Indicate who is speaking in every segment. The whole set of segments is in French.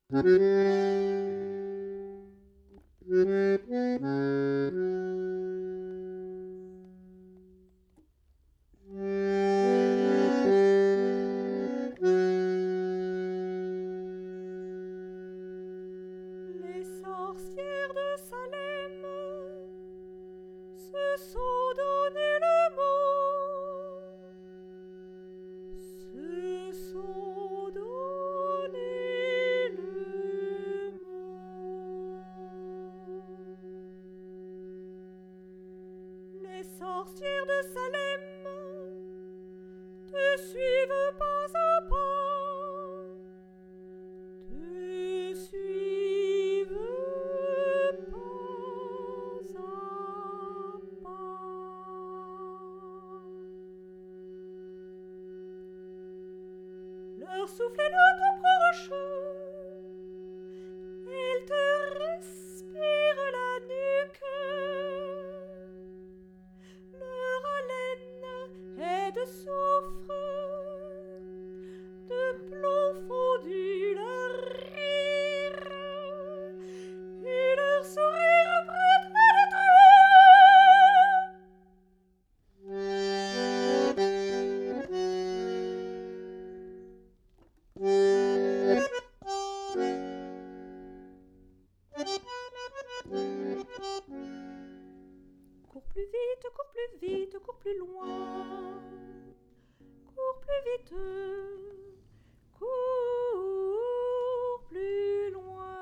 Speaker 1: sorcières de Salem se sont donné le mot, se sont donné le mot. Les sorcières de Salem te suivent pas à pas, te suivent pas à pas. Leur souffle est le tout proche, elles te respirent la nuque. Leur haleine est de soufre, de plomb fondu leur rire, et leur sourire prêt à Cours plus vite, cours plus vite, cours plus loin. Cours plus vite, cours plus loin.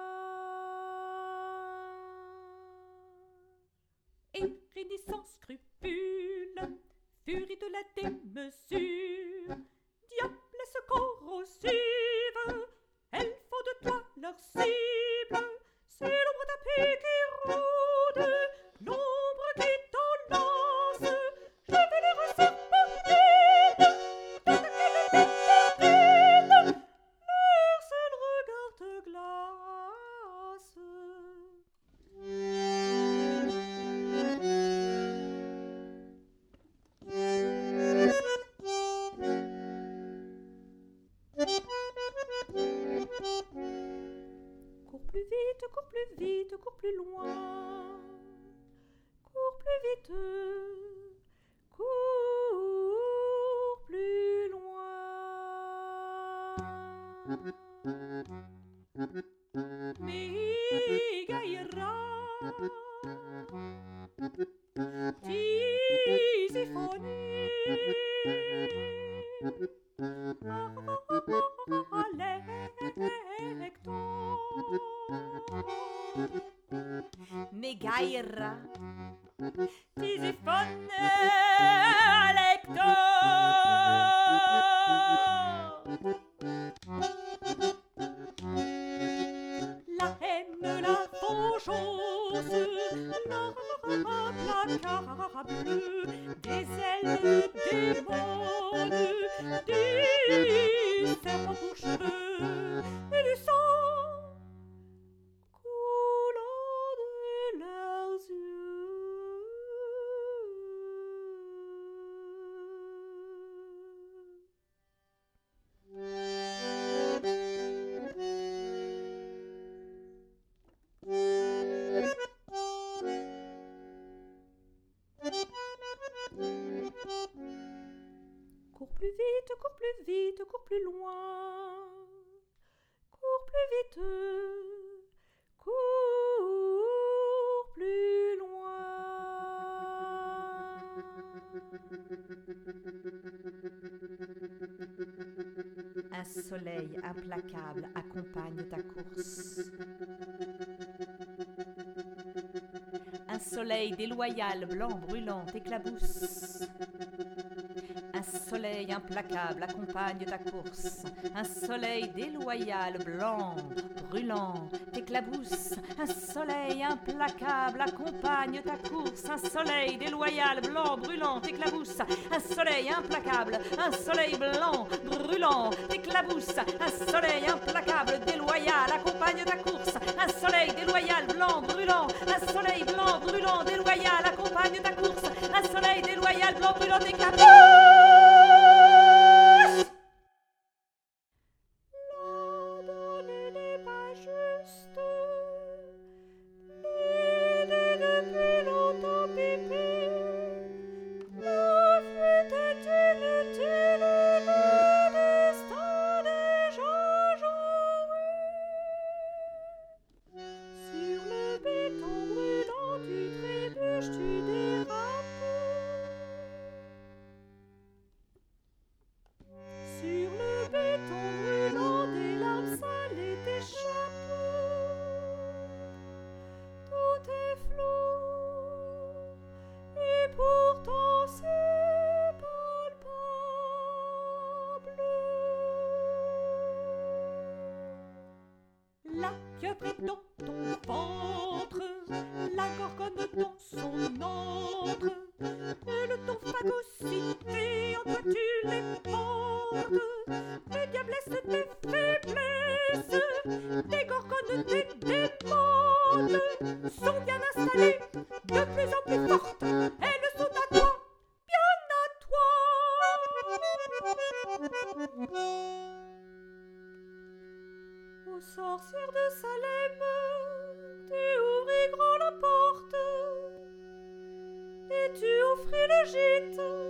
Speaker 1: Irénée sans scrupule, furie de la démesure, diablesse corrosive, elles font de toi leur cible. C'est l'ombre tapis qui rôde, l'ombre qui t'enlace. Je vais les resserpentiner, t'attaquer les vitrines, leur seul regard te glace. Cours plus vite, cours plus vite, cours plus loin. Cours plus vite, cours plus loin. Mégaïra, Tisiphonie, Mégaïra, Tisiphone, Alecto. La haine, la vengeance, l'implacable, des ailes démons, du serpent aux cheveux et du sang coulant de leurs yeux. Cours plus vite, cours plus vite, cours plus loin. Cours plus vite, cours plus loin. Un soleil implacable accompagne ta course. Un soleil déloyal, blanc, brûlant, t'éclabousse. Un soleil implacable accompagne ta course. Un soleil déloyal, blanc, brûlant, t'éclabousse. Un soleil implacable accompagne ta course. Un soleil déloyal, blanc, brûlant, t'éclabousse. Un soleil implacable, un soleil blanc, brûlant, t'éclabousse. Un soleil implacable, déloyal accompagne ta course. Un soleil déloyal, blanc, brûlant. Un soleil blanc, brûlant, déloyal accompagne ta course. Un soleil déloyal, blanc, brûlant, t'éclabousse. La donnée des pages que pris dans ton ventre, la gorgone dans son antre, et le ton phagocyté, en toi tu les portes, des diablesses, des faiblesses, des gorgones, des démons, sont bien installées, de plus en plus fortes, elles sont à toi, bien à toi. Ô sorcière de Salem, tu ouvris grand la porte, et tu offris le gîte